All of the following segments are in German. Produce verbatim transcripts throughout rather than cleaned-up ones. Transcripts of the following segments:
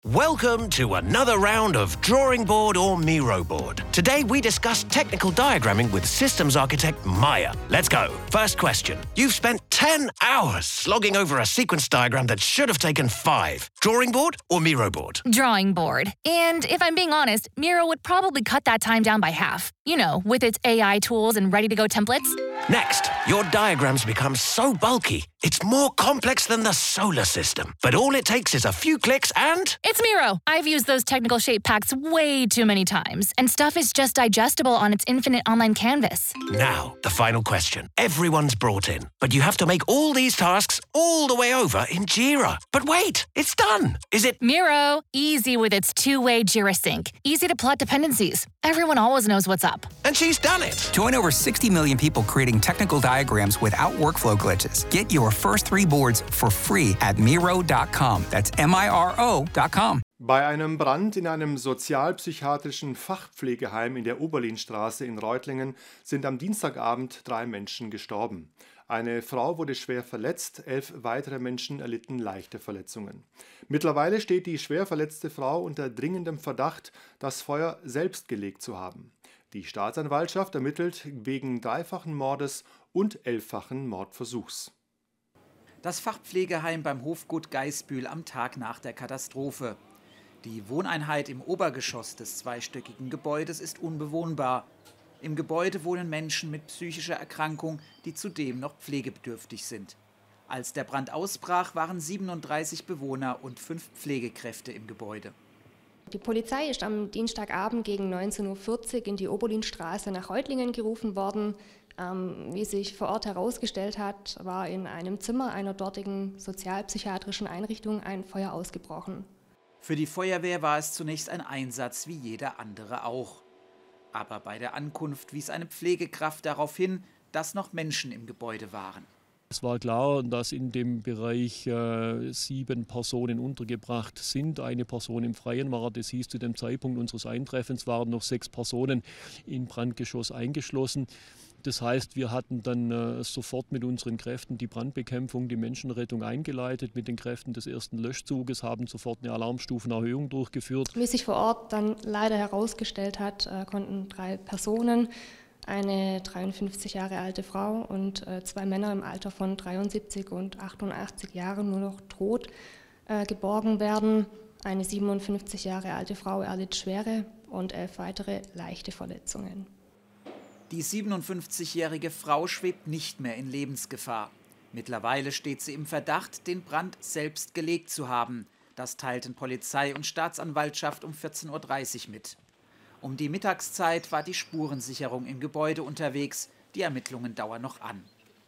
Welcome to another round of Drawing Board or Miro Board. Today we discuss technical diagramming with systems architect Maya. Let's go. First question. You've spent ten hours slogging over a sequence diagram that should have taken five. Drawing board or Miro board? Drawing board. And if I'm being honest, Miro would probably cut that time down by half. You know, with its A I tools and ready-to-go templates. Next, your diagrams become so bulky, it's more complex than the solar system. But all it takes is a few clicks and... It's Miro. I've used those technical shape packs way too many times, and stuff is just digestible on its infinite online canvas. Now, the final question. Everyone's brought in, but you have to make all these tasks all the way over in Jira. But wait, it's done. Is it... Miro, easy with its two-way Jira sync. Easy to plot dependencies. Everyone always knows what's up. And she's done it. Join over sixty million people creating technical diagrams without workflow glitches. Get your first three boards for free at Miro dot com. That's M I R O dot com. Bei einem Brand in einem sozialpsychiatrischen Fachpflegeheim in der Oberlinstraße in Reutlingen sind am Dienstagabend drei Menschen gestorben. Eine Frau wurde schwer verletzt, elf weitere Menschen erlitten leichte Verletzungen. Mittlerweile steht die schwer verletzte Frau unter dringendem Verdacht, das Feuer selbst gelegt zu haben. Die Staatsanwaltschaft ermittelt wegen dreifachen Mordes und elffachen Mordversuchs. Das Fachpflegeheim beim Hofgut Geisbühl am Tag nach der Katastrophe. Die Wohneinheit im Obergeschoss des zweistöckigen Gebäudes ist unbewohnbar. Im Gebäude wohnen Menschen mit psychischer Erkrankung, die zudem noch pflegebedürftig sind. Als der Brand ausbrach, waren siebenunddreißig Bewohner und fünf Pflegekräfte im Gebäude. Die Polizei ist am Dienstagabend gegen neunzehn Uhr vierzig in die Oberlinstraße nach Reutlingen gerufen worden. Ähm, wie sich vor Ort herausgestellt hat, war in einem Zimmer einer dortigen sozialpsychiatrischen Einrichtung ein Feuer ausgebrochen. Für die Feuerwehr war es zunächst ein Einsatz wie jeder andere auch. Aber bei der Ankunft wies eine Pflegekraft darauf hin, dass noch Menschen im Gebäude waren. Es war klar, dass in dem Bereich äh, sieben Personen untergebracht sind. Eine Person im Freien war. Das hieß, zu dem Zeitpunkt unseres Eintreffens waren noch sechs Personen im Brandgeschoss eingeschlossen. Das heißt, wir hatten dann äh, sofort mit unseren Kräften die Brandbekämpfung, die Menschenrettung eingeleitet. Mit den Kräften des ersten Löschzuges haben sofort eine Alarmstufenerhöhung durchgeführt. Wie sich vor Ort dann leider herausgestellt hat, äh, konnten drei Personen, eine dreiundfünfzig Jahre alte Frau und äh, zwei Männer im Alter von dreiundsiebzig und achtundachtzig Jahren nur noch tot äh, geborgen werden. Eine siebenundfünfzig Jahre alte Frau erlitt schwere und elf weitere leichte Verletzungen. Die siebenundfünfzigjährige Frau schwebt nicht mehr in Lebensgefahr. Mittlerweile steht sie im Verdacht, den Brand selbst gelegt zu haben. Das teilten Polizei und Staatsanwaltschaft um vierzehn Uhr dreißig mit. Um die Mittagszeit war die Spurensicherung im Gebäude unterwegs. Die Ermittlungen dauern noch an.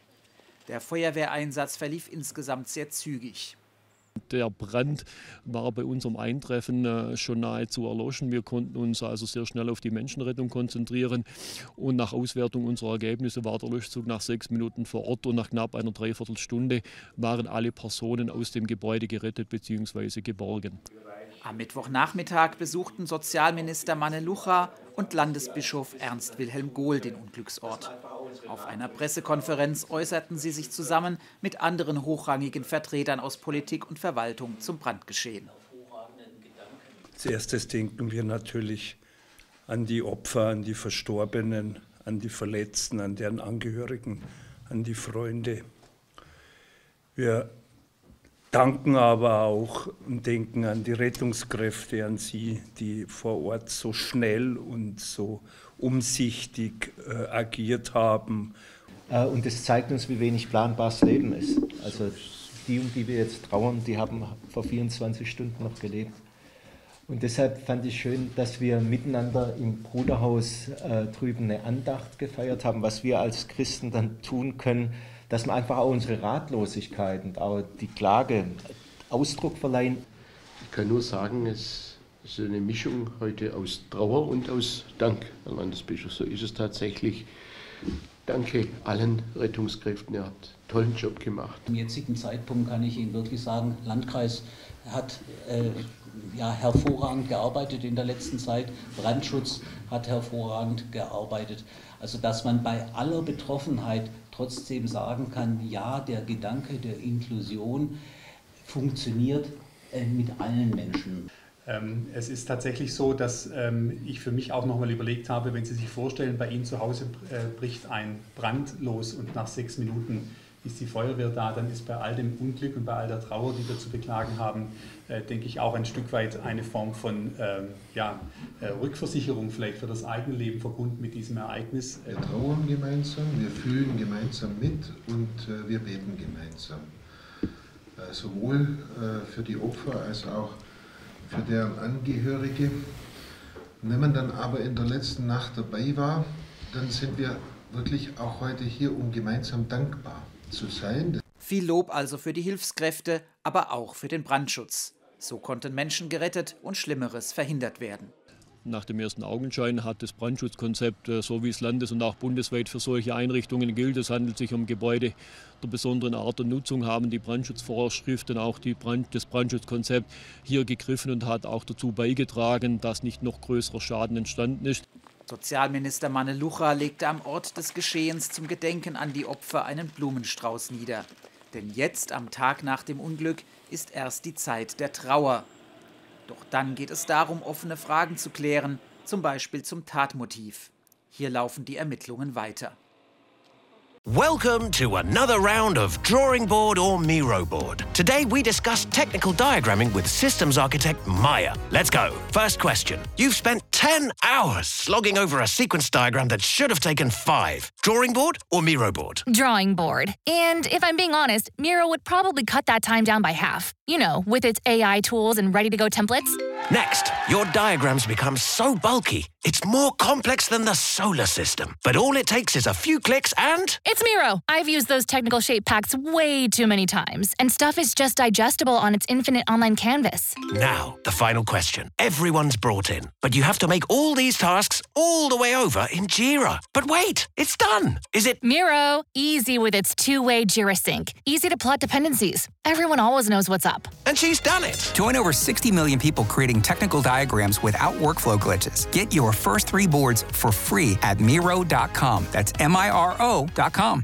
Der Feuerwehreinsatz verlief insgesamt sehr zügig. Der Brand war bei unserem Eintreffen äh, schon nahezu erloschen. Wir konnten uns also sehr schnell auf die Menschenrettung konzentrieren. Und nach Auswertung unserer Ergebnisse war der Löschzug nach sechs Minuten vor Ort und nach knapp einer Dreiviertelstunde waren alle Personen aus dem Gebäude gerettet bzw. geborgen. Am Mittwochnachmittag besuchten Sozialminister Manne Lucha und Landesbischof Ernst Wilhelm Gohl den Unglücksort. Auf einer Pressekonferenz äußerten sie sich zusammen mit anderen hochrangigen Vertretern aus Politik und Verwaltung zum Brandgeschehen. Als erstes denken wir natürlich an die Opfer, an die Verstorbenen, an die Verletzten, an deren Angehörigen, an die Freunde. Wir danken aber auch und denken an die Rettungskräfte, an sie, die vor Ort so schnell und so umsichtig äh, agiert haben. Äh, und das zeigt uns, wie wenig planbares Leben ist. Also die, um die wir jetzt trauern, die haben vor vierundzwanzig Stunden noch gelebt. Und deshalb fand ich schön, dass wir miteinander im Bruderhaus äh, drüben eine Andacht gefeiert haben, was wir als Christen dann tun können, dass wir einfach auch unsere Ratlosigkeit und auch die Klage Ausdruck verleihen. Ich kann nur sagen, es ist eine Mischung heute aus Trauer und aus Dank, Herr Landesbischof. So ist es tatsächlich. Danke allen Rettungskräften, ihr habt einen tollen Job gemacht. Zum jetzigen Zeitpunkt kann ich Ihnen wirklich sagen, Landkreis hat äh, ja, hervorragend gearbeitet in der letzten Zeit. Brandschutz hat hervorragend gearbeitet. Also dass man bei aller Betroffenheit trotzdem sagen kann, ja, der Gedanke der Inklusion funktioniert äh, mit allen Menschen. Ähm, es ist tatsächlich so, dass ähm, ich für mich auch nochmal überlegt habe, wenn Sie sich vorstellen, bei Ihnen zu Hause äh, bricht ein Brand los und nach sechs Minuten ist die Feuerwehr da, dann ist bei all dem Unglück und bei all der Trauer, die wir zu beklagen haben, äh, denke ich auch ein Stück weit eine Form von ähm, ja, äh, Rückversicherung vielleicht für das eigene Leben verbunden mit diesem Ereignis. Wir trauern gemeinsam, wir fühlen gemeinsam mit und äh, wir beten gemeinsam. Äh, sowohl äh, für die Opfer als auch für deren Angehörige. Und wenn man dann aber in der letzten Nacht dabei war, dann sind wir wirklich auch heute hier, um gemeinsam dankbar zu sein. Viel Lob also für die Hilfskräfte, aber auch für den Brandschutz. So konnten Menschen gerettet und Schlimmeres verhindert werden. Nach dem ersten Augenschein hat das Brandschutzkonzept, so wie es landes- und auch bundesweit für solche Einrichtungen gilt, es handelt sich um Gebäude der besonderen Art und Nutzung, haben die Brandschutzvorschriften, auch die Brand, das Brandschutzkonzept hier gegriffen und hat auch dazu beigetragen, dass nicht noch größerer Schaden entstanden ist. Sozialminister Manne Lucha legte am Ort des Geschehens zum Gedenken an die Opfer einen Blumenstrauß nieder. Denn jetzt, am Tag nach dem Unglück, ist erst die Zeit der Trauer. Doch dann geht es darum, offene Fragen zu klären, zum Beispiel zum Tatmotiv. Hier laufen die Ermittlungen weiter. Welcome to another round of Drawing Board or Miro board. Today we discuss technical diagramming with systems architect Maya. Let's go. First question. You've spent ten hours slogging over a sequence diagram that should have taken five. Drawing board or Miro board? Drawing board. And if I'm being honest, Miro would probably cut that time down by half. You know, with its A I tools and ready-to-go templates. Next, your diagrams become so bulky, it's more complex than the solar system. But all it takes is a few clicks and... It's Miro. I've used those technical shape packs way too many times, and stuff is just digestible on its infinite online canvas. Now, the final question. Everyone's brought in, but you have to make all these tasks all the way over in Jira. But wait, it's done. Is it... Miro, easy with its two-way Jira sync. Easy to plot dependencies. Everyone always knows what's up. And she's done it. Join over sixty million people creating technical diagrams without workflow glitches. Get your first three boards for free at Miro dot com. That's M I R O dot com.